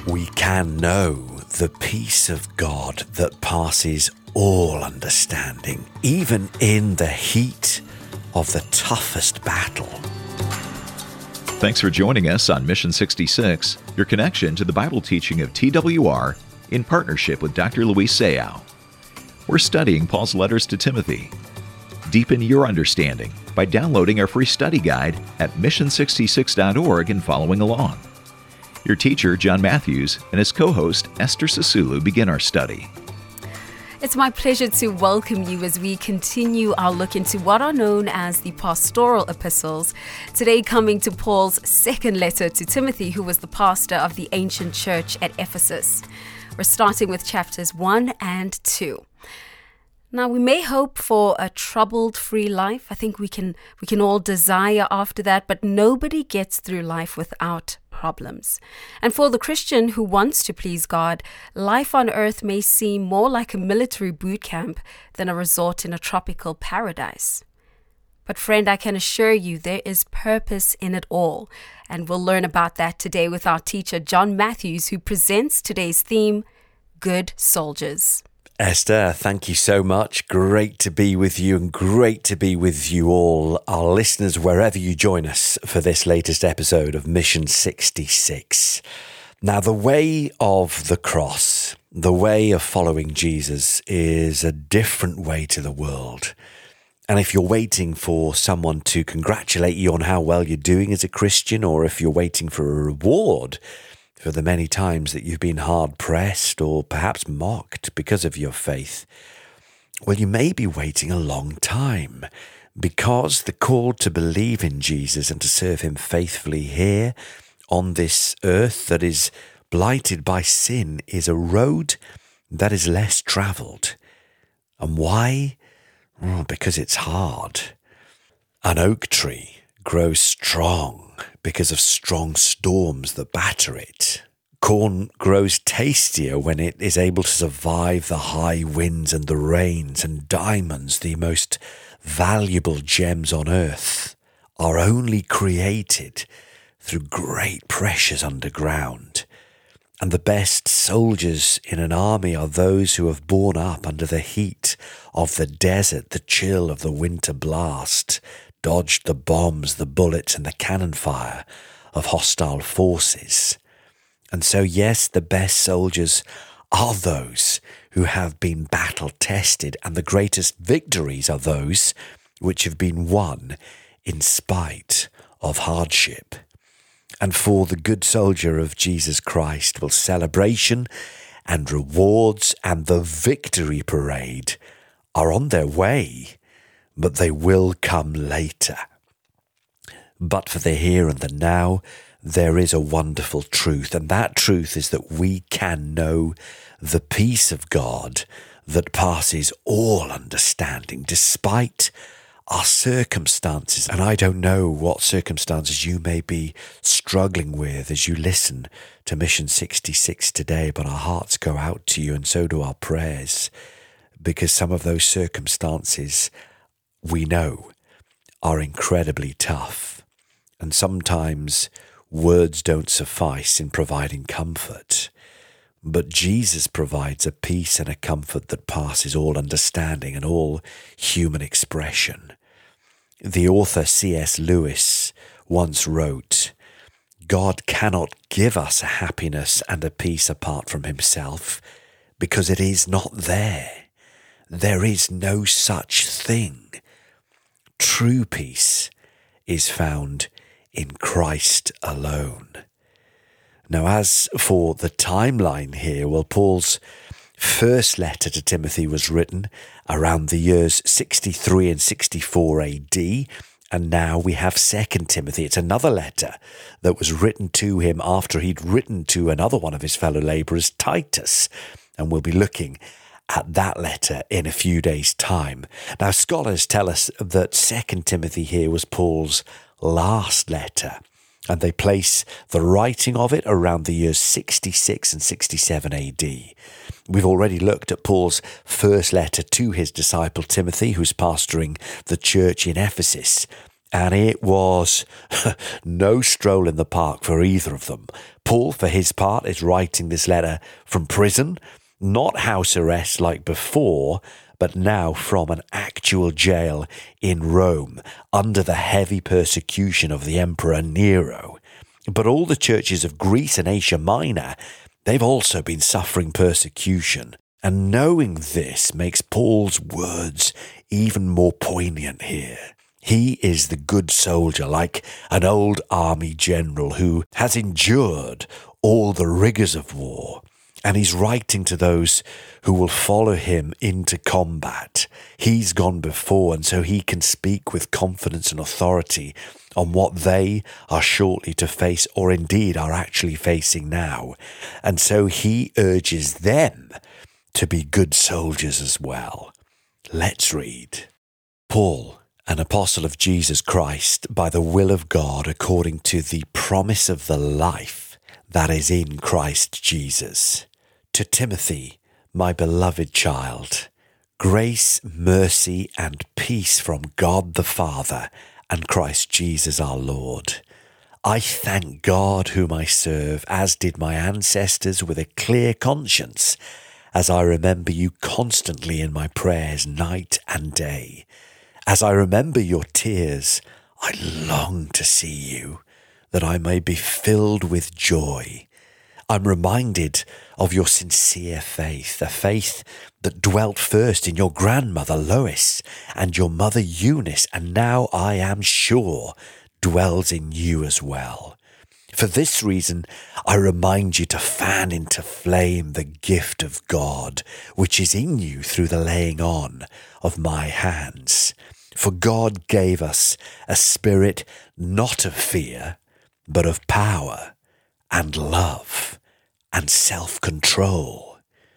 We can know the peace of God that passes all understanding, even in the heat of the toughest battle. Thanks for joining us on Mission 66, your connection to the Bible teaching of TWR in partnership with Dr. Luis Sayao. We're studying Paul's letters to Timothy. Deepen your understanding by downloading our free study guide at mission66.org and following along. Your teacher, John Matthews, and his co-host, Esther Sisulu, begin our study. It's my pleasure to welcome you as we continue our look into what are known as the pastoral epistles, today coming to Paul's second letter to Timothy, who was the pastor of the ancient church at Ephesus. We're starting with chapters 1 and 2. Now, we may hope for a troubled-free life. I think we can all desire after that, but nobody gets through life without problems. And for the Christian who wants to please God, life on earth may seem more like a military boot camp than a resort in a tropical paradise. But friend, I can assure you there is purpose in it all. And we'll learn about that today with our teacher, John Matthews, who presents today's theme, Good Soldiers. Esther, thank you so much. Great to be with you and great to be with you all, our listeners, wherever you join us for this latest episode of Mission 66. Now, the way of the cross, the way of following Jesus is a different way to the world. And if you're waiting for someone to congratulate you on how well you're doing as a Christian, or if you're waiting for a reward for the many times that you've been hard-pressed or perhaps mocked because of your faith, well, you may be waiting a long time, because the call to believe in Jesus and to serve him faithfully here on this earth that is blighted by sin is a road that is less travelled. And why? Oh, because it's hard. An oak tree grows strong because of strong storms that batter it. Corn grows tastier when it is able to survive the high winds and the rains, and diamonds, the most valuable gems on earth, are only created through great pressures underground. And the best soldiers in an army are those who have borne up under the heat of the desert, the chill of the winter blast, dodged the bombs, the bullets, and the cannon fire of hostile forces. And so, yes, the best soldiers are those who have been battle-tested, and the greatest victories are those which have been won in spite of hardship. And for the good soldier of Jesus Christ, will celebration and rewards and the victory parade are on their way, but they will come later. But for the here and the now, there is a wonderful truth, and that truth is that we can know the peace of God that passes all understanding, despite our circumstances. And I don't know what circumstances you may be struggling with as you listen to Mission 66 today, but our hearts go out to you, and so do our prayers, because some of those circumstances we know are incredibly tough, and sometimes words don't suffice in providing comfort. But Jesus provides a peace and a comfort that passes all understanding and all human expression. The author C.S. Lewis once wrote, "God cannot give us a happiness and a peace apart from himself, because it is not there. There is no such thing. True peace is found in Christ alone." Now, as for the timeline here, well, Paul's first letter to Timothy was written around the years 63 and 64 AD, and now we have 2 Timothy. It's another letter that was written to him after he'd written to another one of his fellow labourers, Titus, and we'll be looking at that letter in a few days' time. Now, scholars tell us that 2 Timothy here was Paul's last letter, and they place the writing of it around the years 66 and 67 AD. We've already looked at Paul's first letter to his disciple Timothy, who's pastoring the church in Ephesus, And it was no stroll in the park for either of them. Paul, for his part, is writing this letter from prison, not house arrest like before, but now from an actual jail in Rome under the heavy persecution of the Emperor Nero. But all the churches of Greece and Asia Minor, they've also been suffering persecution. And knowing this makes Paul's words even more poignant here. He is the good soldier, like an old army general who has endured all the rigors of war. And he's writing to those who will follow him into combat. He's gone before, and so he can speak with confidence and authority on what they are shortly to face, or indeed are actually facing now. And so he urges them to be good soldiers as well. Let's read. Paul, an apostle of Jesus Christ, by the will of God, according to the promise of the life that is in Christ Jesus. To Timothy, my beloved child, grace, mercy, and peace from God the Father and Christ Jesus our Lord. I thank God whom I serve, as did my ancestors, with a clear conscience, as I remember you constantly in my prayers night and day. As I remember your tears, I long to see you, that I may be filled with joy. I'm reminded of your sincere faith, a faith that dwelt first in your grandmother Lois and your mother Eunice, and now I am sure dwells in you as well. For this reason, I remind you to fan into flame the gift of God, which is in you through the laying on of my hands. For God gave us a spirit not of fear, but of power and love and self-control.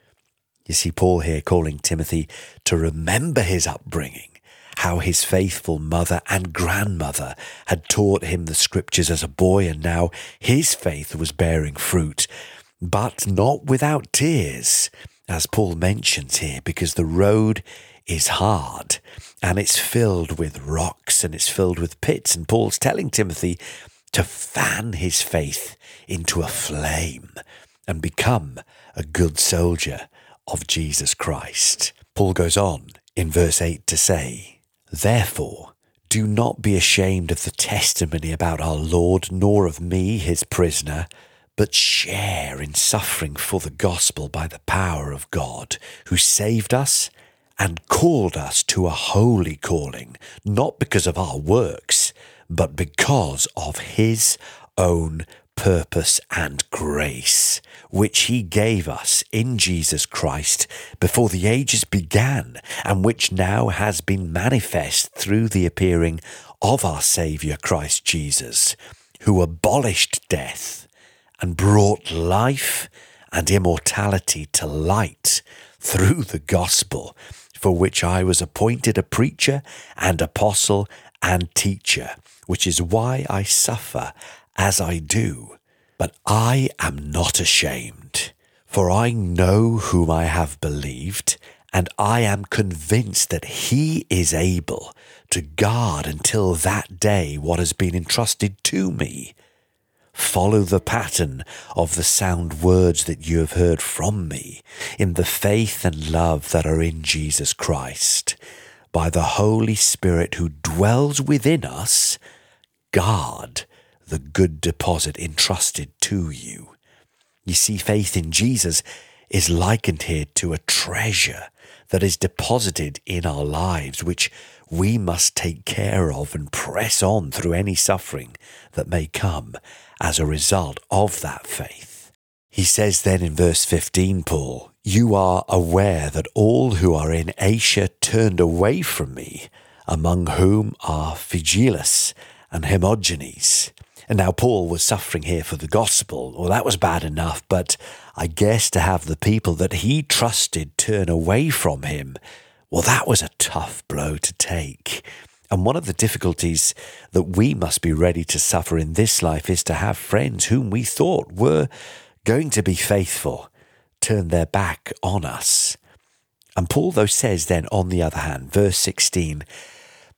You see Paul here calling Timothy to remember his upbringing, how his faithful mother and grandmother had taught him the scriptures as a boy, and now his faith was bearing fruit, but not without tears, as Paul mentions here, because the road is hard and it's filled with rocks and it's filled with pits. And Paul's telling Timothy to fan his faith into a flame and become a good soldier of Jesus Christ. Paul goes on in verse 8 to say, therefore, do not be ashamed of the testimony about our Lord, nor of me, his prisoner, but share in suffering for the gospel by the power of God, who saved us and called us to a holy calling, not because of our works, but because of his own purpose and grace, which he gave us in Jesus Christ before the ages began, and which now has been manifest through the appearing of our Saviour Christ Jesus, who abolished death and brought life and immortality to light through the gospel, for which I was appointed a preacher and apostle and teacher, which is why I suffer as I do. But I am not ashamed, for I know whom I have believed, and I am convinced that he is able to guard until that day what has been entrusted to me. Follow the pattern of the sound words that you have heard from me in the faith and love that are in Jesus Christ. By the Holy Spirit who dwells within us, guard the good deposit entrusted to you. You see, faith in Jesus is likened here to a treasure that is deposited in our lives, which we must take care of and press on through any suffering that may come as a result of that faith. He says then in verse 15, Paul, you are aware that all who are in Asia turned away from me, among whom are Phygelus and Hermogenes. And now Paul was suffering here for the gospel. Well, that was bad enough, but I guess to have the people that he trusted turn away from him, well, that was a tough blow to take. And one of the difficulties that we must be ready to suffer in this life is to have friends whom we thought were going to be faithful turn their back on us. And Paul, though, says then, on the other hand, verse 16,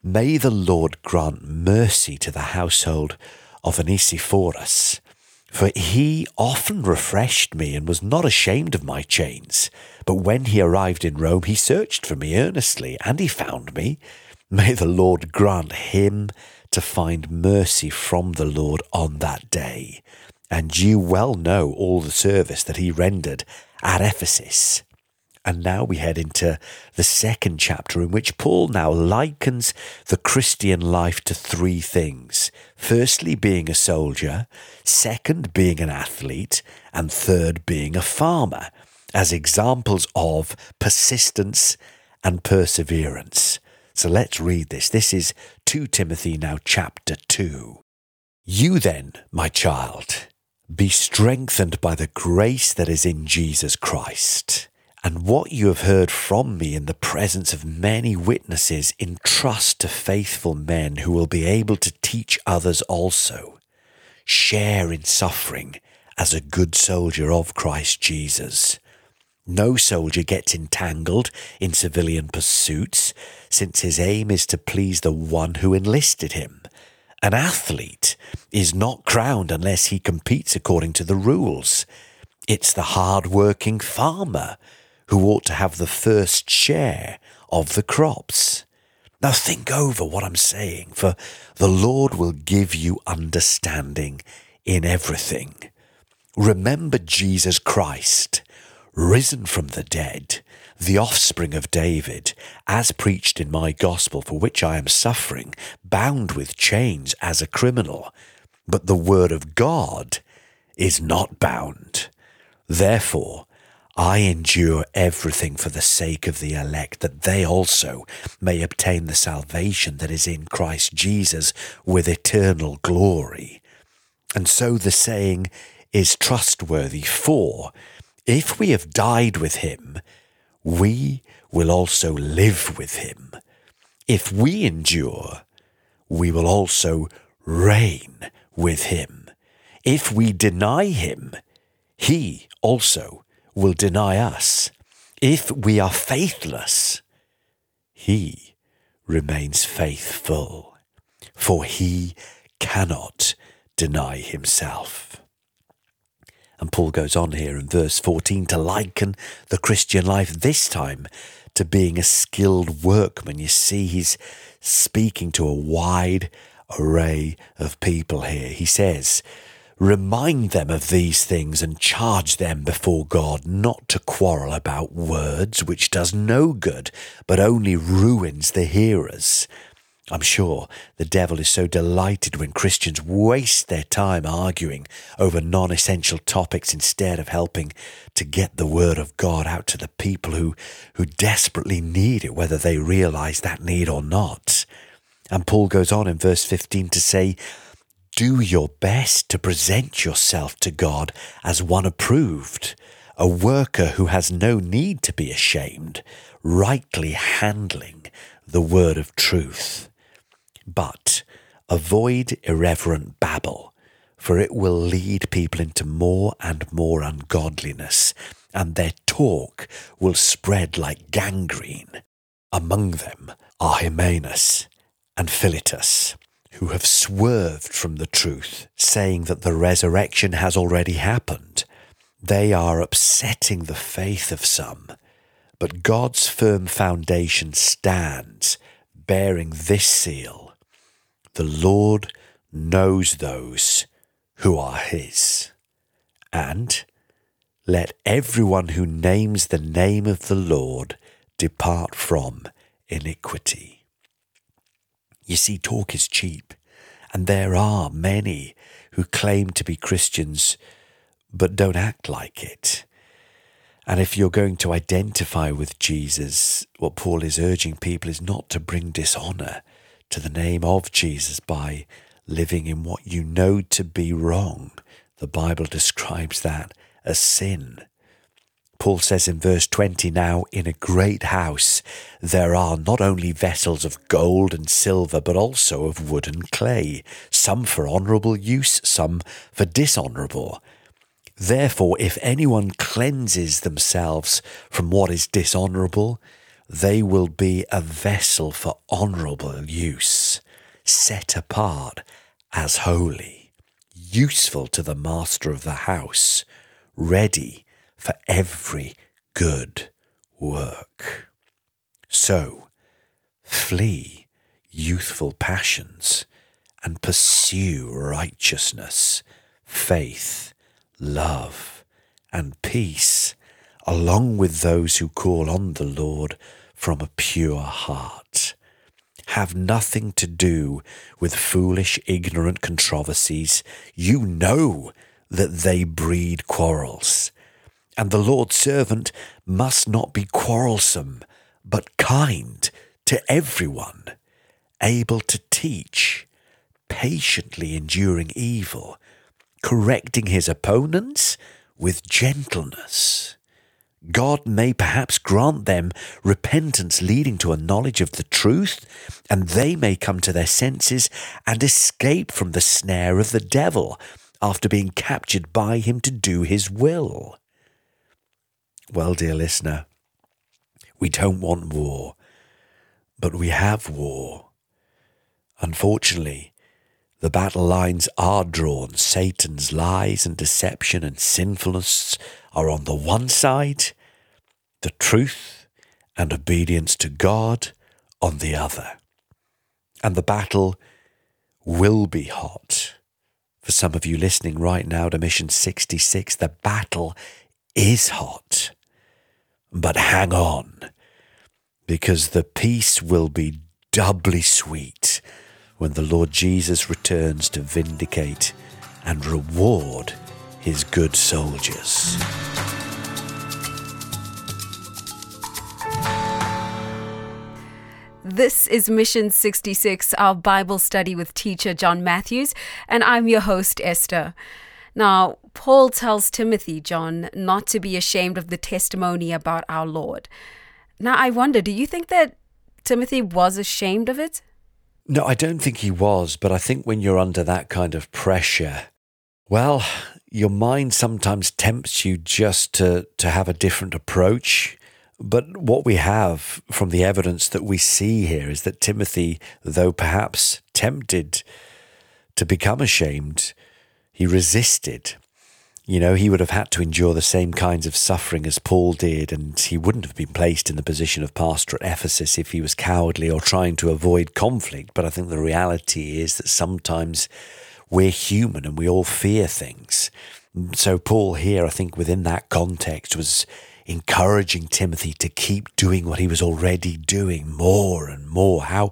May the Lord grant mercy to the household of Onesiphorus, for he often refreshed me and was not ashamed of my chains. But when he arrived in Rome, he searched for me earnestly, and he found me. May the Lord grant him to find mercy from the Lord on that day. And you well know all the service that he rendered at Ephesus. And now we head into the second chapter, in which Paul now likens the Christian life to three things. Firstly, being a soldier. Second, being an athlete. And third, being a farmer, as examples of persistence and perseverance. So let's read this. This is 2 Timothy now, chapter 2. You then, my child, be strengthened by the grace that is in Jesus Christ. And what you have heard from me in the presence of many witnesses, entrust to faithful men who will be able to teach others also. Share in suffering as a good soldier of Christ Jesus. No soldier gets entangled in civilian pursuits, since his aim is to please the one who enlisted him. An athlete is not crowned unless he competes according to the rules. It's the hard-working farmer who ought to have the first share of the crops. Now think over what I'm saying, for the Lord will give you understanding in everything. Remember Jesus Christ, risen from the dead, the offspring of David, as preached in my gospel, for which I am suffering, bound with chains as a criminal. But the word of God is not bound. Therefore, I endure everything for the sake of the elect, that they also may obtain the salvation that is in Christ Jesus with eternal glory. And so the saying is trustworthy, for if we have died with him, we will also live with him. If we endure, we will also reign with him. If we deny him, he also will deny us. If we are faithless, he remains faithful, for he cannot deny himself. And Paul goes on here in verse 14 to liken the Christian life this time to being a skilled workman. You see, he's speaking to a wide array of people here. He says, remind them of these things and charge them before God not to quarrel about words, which does no good, but only ruins the hearers. I'm sure the devil is so delighted when Christians waste their time arguing over non-essential topics instead of helping to get the word of God out to the people who desperately need it, whether they realize that need or not. And Paul goes on in verse 15 to say, do your best to present yourself to God as one approved, a worker who has no need to be ashamed, rightly handling the word of truth. But avoid irreverent babble, for it will lead people into more and more ungodliness, and their talk will spread like gangrene. Among them are Hymenaeus and Philetus, who have swerved from the truth, saying that the resurrection has already happened. They are upsetting the faith of some, but God's firm foundation stands, bearing this seal: the Lord knows those who are his. And let everyone who names the name of the Lord depart from iniquity. You see, talk is cheap, and there are many who claim to be Christians but don't act like it. And if you're going to identify with Jesus, what Paul is urging people is not to bring dishonour to the name of Jesus by living in what you know to be wrong. The Bible describes that as sin. Paul says in verse 20, now in a great house there are not only vessels of gold and silver, but also of wood and clay, some for honourable use, some for dishonourable. Therefore, if anyone cleanses themselves from what is dishonourable, they will be a vessel for honourable use, set apart as holy, useful to the master of the house, ready for every good work. So, flee youthful passions and pursue righteousness, faith, love, and peace, along with those who call on the Lord from a pure heart. Have nothing to do with foolish, ignorant controversies. You know that they breed quarrels. And the Lord's servant must not be quarrelsome, but kind to everyone, able to teach, patiently enduring evil, correcting his opponents with gentleness. God may perhaps grant them repentance leading to a knowledge of the truth, and they may come to their senses and escape from the snare of the devil after being captured by him to do his will. Well, dear listener, we don't want war, but we have war. Unfortunately, the battle lines are drawn. Satan's lies and deception and sinfulness are on the one side, the truth and obedience to God on the other. And the battle will be hot. For some of you listening right now to Mission 66, the battle is hot. But hang on, because the peace will be doubly sweet when the Lord Jesus returns to vindicate and reward his good soldiers. This is Mission 66, our Bible study with teacher John Matthews, and I'm your host, Esther. Now, Paul tells Timothy, John, not to be ashamed of the testimony about our Lord. Now, I wonder, do you think that Timothy was ashamed of it? No, I don't think he was, but I think when you're under that kind of pressure, well, your mind sometimes tempts you just to have a different approach. But what we have from the evidence that we see here is that Timothy, though perhaps tempted to become ashamed, he resisted. You know, he would have had to endure the same kinds of suffering as Paul did, and he wouldn't have been placed in the position of pastor at Ephesus if he was cowardly or trying to avoid conflict. But I think the reality is that sometimes we're human and we all fear things. So Paul here, I think within that context, was encouraging Timothy to keep doing what he was already doing more and more. How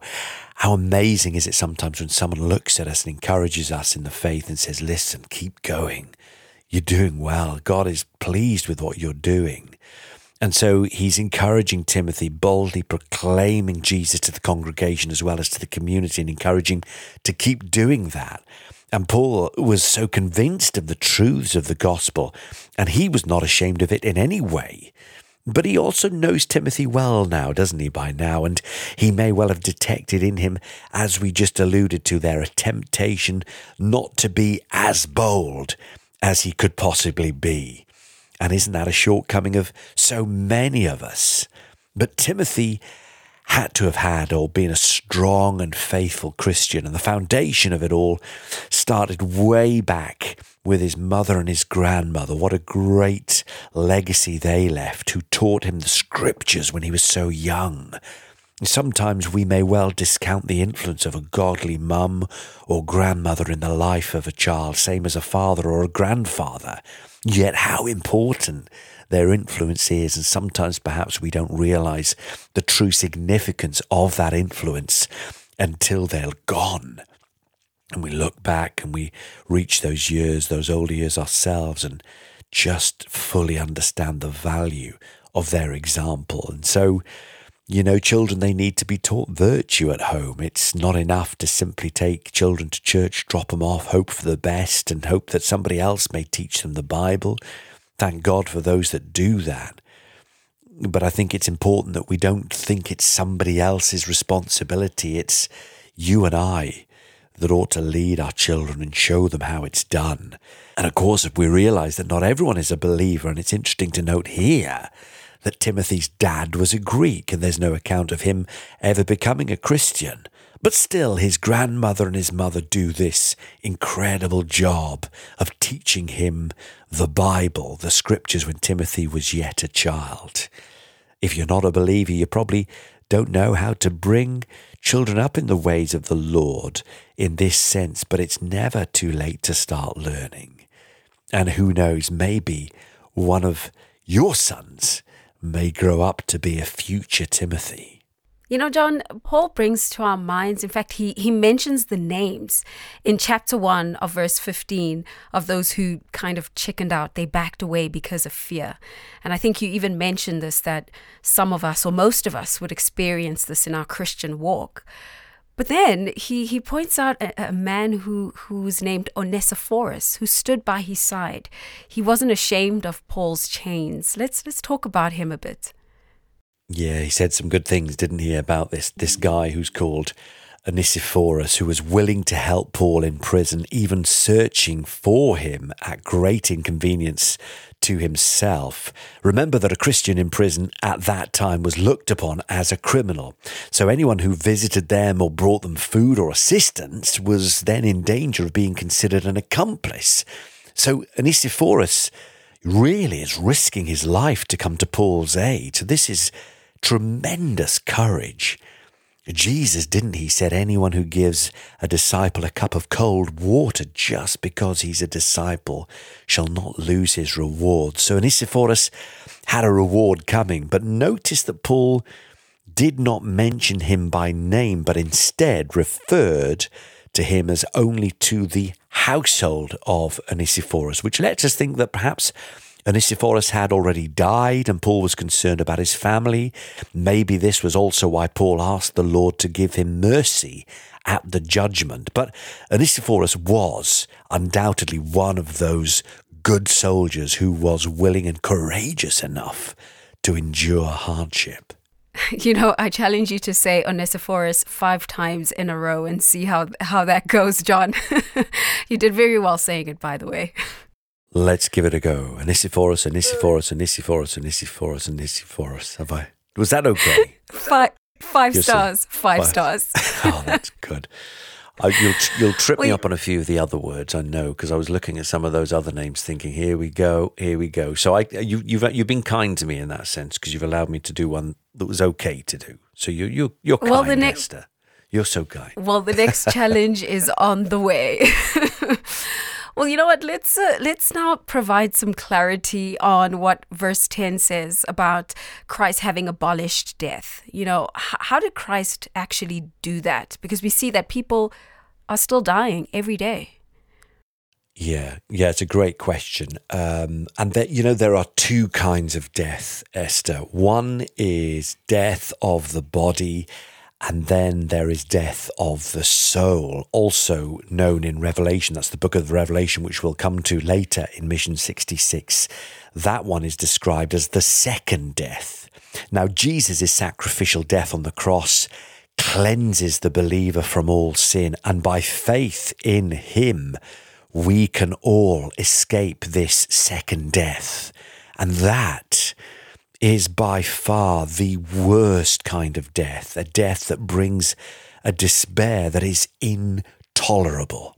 amazing is it sometimes when someone looks at us and encourages us in the faith and says, listen, keep going. You're doing well. God is pleased with what you're doing. And so he's encouraging Timothy, boldly proclaiming Jesus to the congregation as well as to the community, and encouraging to keep doing that. And Paul was so convinced of the truths of the gospel, and he was not ashamed of it in any way. But he also knows Timothy well now, doesn't he, by now? And he may well have detected in him, as we just alluded to there, a temptation not to be as bold as he could possibly be. And isn't that a shortcoming of so many of us? But Timothy had to have had or been a strong and faithful Christian. And the foundation of it all started way back with his mother and his grandmother. What a great legacy they left, who taught him the scriptures when he was so young. Sometimes we may well discount the influence of a godly mum or grandmother in the life of a child, same as a father or a grandfather. Yet how important their influence is, and sometimes perhaps we don't realize the true significance of that influence until they're gone. And we look back and we reach those years, those older years ourselves, and just fully understand the value of their example. And so, you know, children, they need to be taught virtue at home. It's not enough to simply take children to church, drop them off, hope for the best, and hope that somebody else may teach them the Bible. Thank God for those that do that. But I think it's important that we don't think it's somebody else's responsibility. It's you and I that ought to lead our children and show them how it's done. And of course, if we realize that not everyone is a believer, and it's interesting to note here that Timothy's dad was a Greek, and there's no account of him ever becoming a Christian. But still, his grandmother and his mother do this incredible job of teaching him the Bible, the scriptures, when Timothy was yet a child. If you're not a believer, you probably don't know how to bring children up in the ways of the Lord in this sense, but it's never too late to start learning. And who knows, maybe one of your sons may grow up to be a future Timothy. You know, John, Paul brings to our minds, in fact, he mentions the names in chapter 1 of verse 15 of those who kind of chickened out. They backed away because of fear. And I think you even mentioned this, that some of us or most of us would experience this in our Christian walk. But then he points out a man who's named Onesiphorus, who stood by his side. He wasn't ashamed of Paul's chains. Let's talk about him a bit. Yeah, he said some good things, didn't he, about this guy who's called Onesiphorus, who was willing to help Paul in prison, even searching for him at great inconvenience to himself. Remember that a Christian in prison at that time was looked upon as a criminal. So anyone who visited them or brought them food or assistance was then in danger of being considered an accomplice. So Onesiphorus really is risking his life to come to Paul's aid. So this is tremendous courage. Jesus, didn't he, said anyone who gives a disciple a cup of cold water just because he's a disciple shall not lose his reward. So Onesiphorus had a reward coming, but notice that Paul did not mention him by name, but instead referred to him as only to the household of Onesiphorus, which lets us think that perhaps Onesiphorus had already died and Paul was concerned about his family. Maybe this was also why Paul asked the Lord to give him mercy at the judgment. But Onesiphorus was undoubtedly one of those good soldiers who was willing and courageous enough to endure hardship. You know, I challenge you to say Onesiphorus 5 times in a row and see how that goes, John. You did very well saying it, by the way. Let's give it a go. Onesiphorus, Onesiphorus, Onesiphorus, Onesiphorus, Onesiphorus. Was that okay? Five stars. Five stars. Oh, that's good. You'll trip me up on a few of the other words, I know, because I was looking at some of those other names thinking, here we go. So you've been kind to me in that sense, because you've allowed me to do one that was okay to do. So you're kind, Esther. You're so kind. Well, the next challenge is on the way. Well, you know what? Let's now provide some clarity on what verse 10 says about Christ having abolished death. You know, how did Christ actually do that? Because we see that people are still dying every day. Yeah, it's a great question. And that, there are 2 kinds of death, Esther. One is death of the body, and then there is death of the soul, also known in Revelation. That's the book of Revelation, which we'll come to later in Mission 66. That one is described as the second death. Now, Jesus' sacrificial death on the cross cleanses the believer from all sin, and by faith in him, we can all escape this second death. And that is by far the worst kind of death, a death that brings a despair that is intolerable,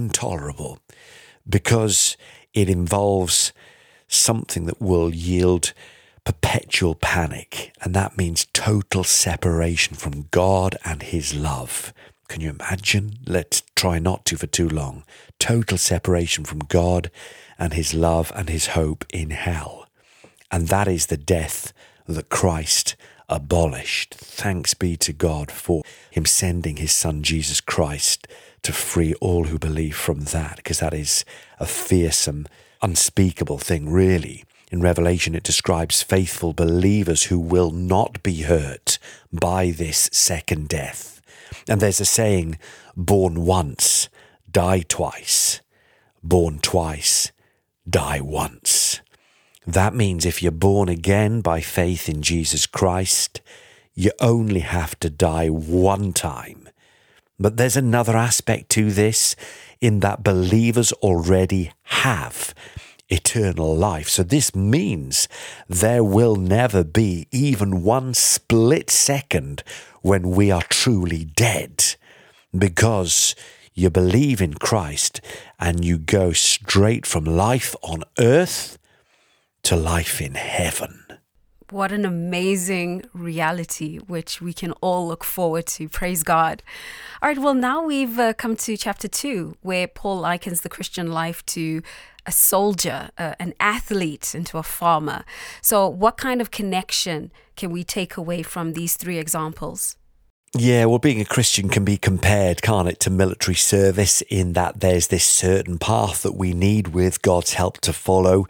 because it involves something that will yield perpetual panic, and that means total separation from God and his love. Can you imagine? Let's try not to for too long. Total separation from God and his love and his hope in hell. And that is the death that Christ abolished. Thanks be to God for him sending his son Jesus Christ to free all who believe from that, because that is a fearsome, unspeakable thing, really. In Revelation, it describes faithful believers who will not be hurt by this second death. And there's a saying, born once, die twice. Born twice, die once. That means if you're born again by faith in Jesus Christ, you only have to die one time. But there's another aspect to this, in that believers already have eternal life. So this means there will never be even one split second when we are truly dead, because you believe in Christ and you go straight from life on earth to life in heaven. What an amazing reality, which we can all look forward to. Praise God. All right, well, now we've come to chapter 2, where Paul likens the Christian life to a soldier, an athlete, and to a farmer. So what kind of connection can we take away from these 3 examples? Yeah, well, being a Christian can be compared, can't it, to military service, in that there's this certain path that we need, with God's help, to follow.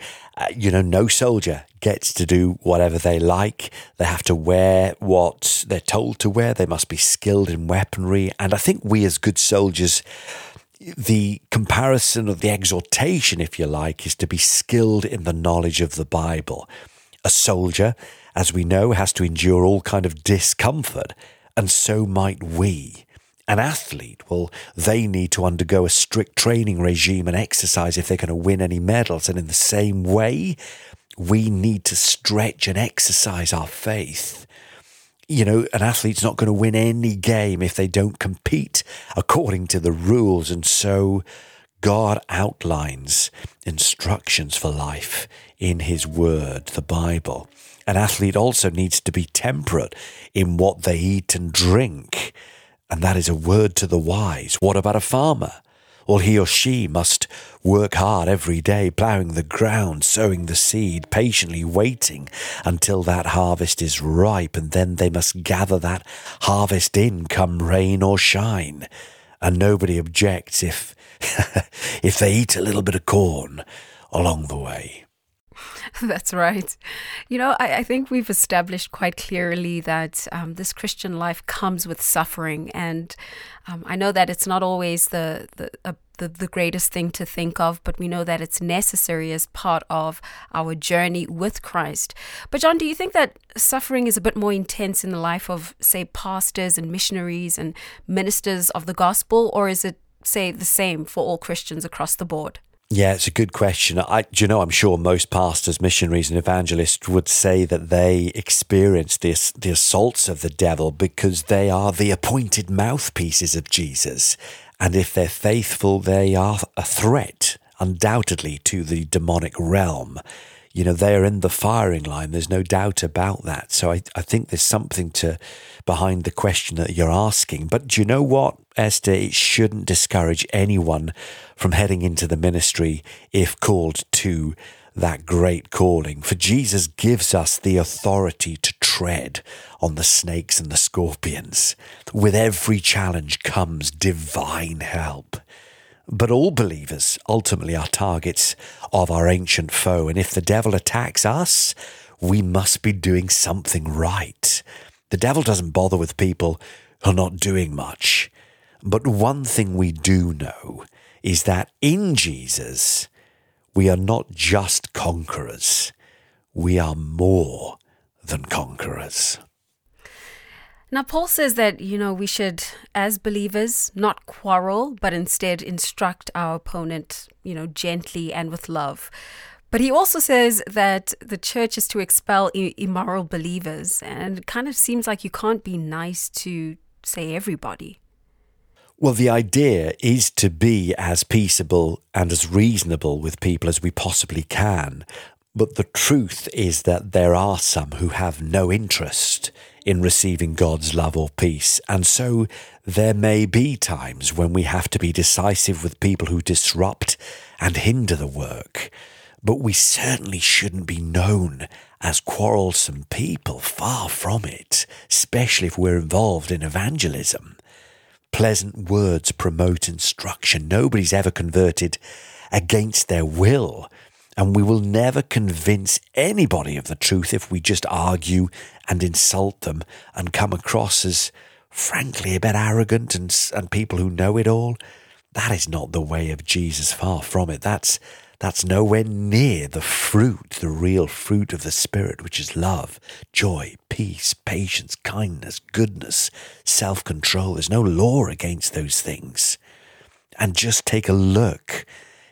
No soldier gets to do whatever they like. They have to wear what they're told to wear. They must be skilled in weaponry. And I think we as good soldiers, the comparison of the exhortation, if you like, is to be skilled in the knowledge of the Bible. A soldier, as we know, has to endure all kind of discomfort, and so might we. An athlete, well, they need to undergo a strict training regime and exercise if they're going to win any medals. And in the same way, we need to stretch and exercise our faith. An athlete's not going to win any game if they don't compete according to the rules. And so God outlines instructions for life in his word, the Bible. An athlete also needs to be temperate in what they eat and drink, and that is a word to the wise. What about a farmer? Well, he or she must work hard every day, ploughing the ground, sowing the seed, patiently waiting until that harvest is ripe, and then they must gather that harvest in, come rain or shine. And nobody objects if if they eat a little bit of corn along the way. That's right. I think we've established quite clearly that this Christian life comes with suffering. And I know that it's not always the greatest thing to think of, but we know that it's necessary as part of our journey with Christ. But John, do you think that suffering is a bit more intense in the life of, say, pastors and missionaries and ministers of the gospel, or is it, say, the same for all Christians across the board? Yeah, it's a good question. I'm sure most pastors, missionaries and evangelists would say that they experience the assaults of the devil because they are the appointed mouthpieces of Jesus. And if they're faithful, they are a threat, undoubtedly, to the demonic realm. They are in the firing line. There's no doubt about that. So I think there's something behind the question that you're asking. But do you know what, Esther? It shouldn't discourage anyone from heading into the ministry if called to that great calling. For Jesus gives us the authority to tread on the snakes and the scorpions. With every challenge comes divine help. But all believers ultimately are targets of our ancient foe. And if the devil attacks us, we must be doing something right. The devil doesn't bother with people who are not doing much. But one thing we do know is that in Jesus, we are not just conquerors. We are more than conquerors. Now, Paul says that, we should, as believers, not quarrel, but instead instruct our opponent, gently and with love. But he also says that the church is to expel immoral believers. And it kind of seems like you can't be nice to, say, everybody. Well, the idea is to be as peaceable and as reasonable with people as we possibly can. But the truth is that there are some who have no interest in receiving God's love or peace. And so there may be times when we have to be decisive with people who disrupt and hinder the work. But we certainly shouldn't be known as quarrelsome people, far from it, especially if we're involved in evangelism. Pleasant words promote instruction. Nobody's ever converted against their will. And we will never convince anybody of the truth if we just argue and insult them and come across as, frankly, a bit arrogant and people who know it all. That is not the way of Jesus, far from it. That's nowhere near the fruit, the real fruit of the Spirit, which is love, joy, peace, patience, kindness, goodness, self-control. There's no law against those things. And just take a look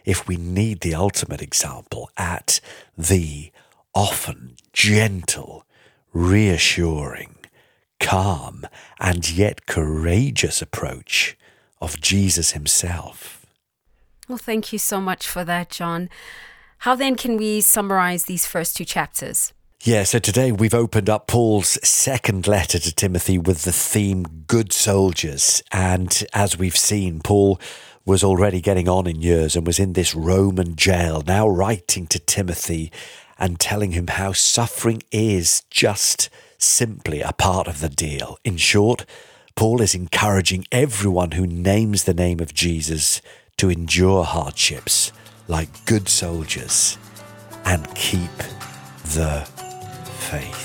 if we need the ultimate example, at the often gentle, reassuring, calm, and yet courageous approach of Jesus himself. Well, thank you so much for that, John. How then can we summarize these first 2 chapters? Yeah, so today we've opened up Paul's second letter to Timothy with the theme Good Soldiers. And as we've seen, Paul was already getting on in years and was in this Roman jail, now writing to Timothy and telling him how suffering is just simply a part of the deal. In short, Paul is encouraging everyone who names the name of Jesus to endure hardships like good soldiers and keep the faith.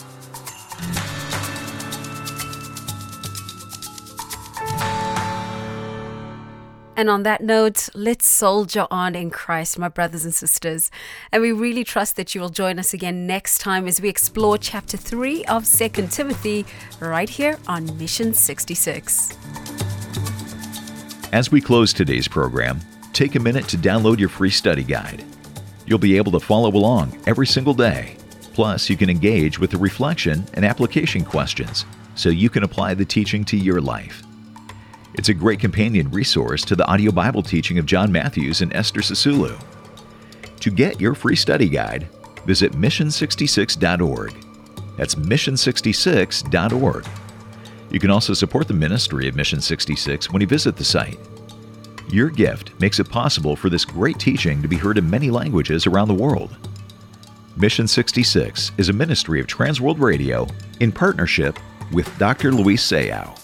And on that note, let's soldier on in Christ, my brothers and sisters. And we really trust that you will join us again next time as we explore chapter 3 of 2 Timothy right here on Mission 66. As we close today's program, take a minute to download your free study guide. You'll be able to follow along every single day. Plus, you can engage with the reflection and application questions so you can apply the teaching to your life. It's a great companion resource to the audio Bible teaching of John Matthews and Esther Sisulu. To get your free study guide, visit mission66.org. That's mission66.org. You can also support the ministry of Mission 66 when you visit the site. Your gift makes it possible for this great teaching to be heard in many languages around the world. Mission 66 is a ministry of Transworld Radio in partnership with Dr. Luis Sayao.